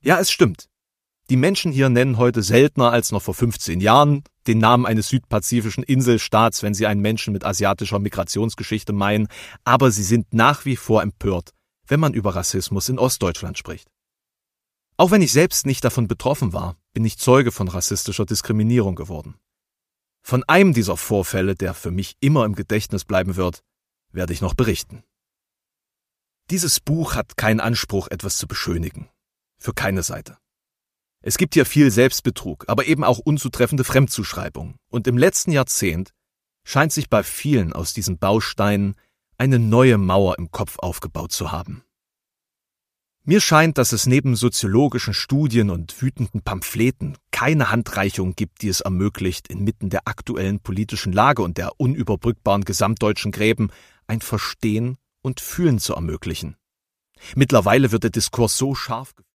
Ja, es stimmt. Die Menschen hier nennen heute seltener als noch vor 15 Jahren den Namen eines südpazifischen Inselstaats, wenn sie einen Menschen mit asiatischer Migrationsgeschichte meinen, aber sie sind nach wie vor empört, wenn man über Rassismus in Ostdeutschland spricht. Auch wenn ich selbst nicht davon betroffen war, bin ich Zeuge von rassistischer Diskriminierung geworden. Von einem dieser Vorfälle, der für mich immer im Gedächtnis bleiben wird, werde ich noch berichten. Dieses Buch hat keinen Anspruch, etwas zu beschönigen. Für keine Seite. Es gibt hier viel Selbstbetrug, aber eben auch unzutreffende Fremdzuschreibung. Und im letzten Jahrzehnt scheint sich bei vielen aus diesen Bausteinen eine neue Mauer im Kopf aufgebaut zu haben. Mir scheint, dass es neben soziologischen Studien und wütenden Pamphleten keine Handreichung gibt, die es ermöglicht, inmitten der aktuellen politischen Lage und der unüberbrückbaren gesamtdeutschen Gräben ein Verstehen und Fühlen zu ermöglichen. Mittlerweile wird der Diskurs so scharf